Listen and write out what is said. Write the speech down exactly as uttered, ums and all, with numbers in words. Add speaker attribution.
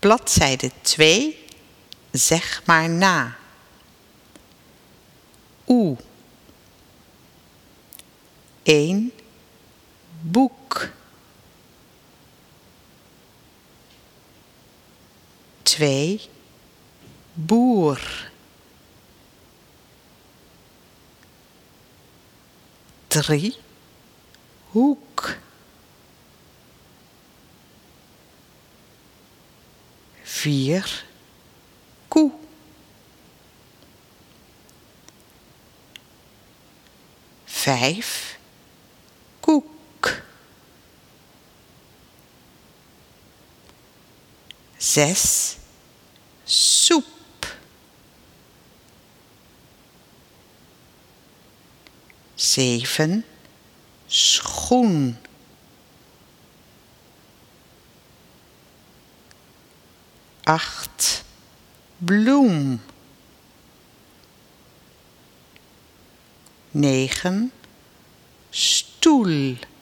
Speaker 1: bladzijde twee, zeg maar na. Oe. één. Boek. twee. Boer. drie. Hoek. vier. Koe. vijf. Koek. zes. Soep. zeven. Schoen. acht. Bloem. negen. Stoel.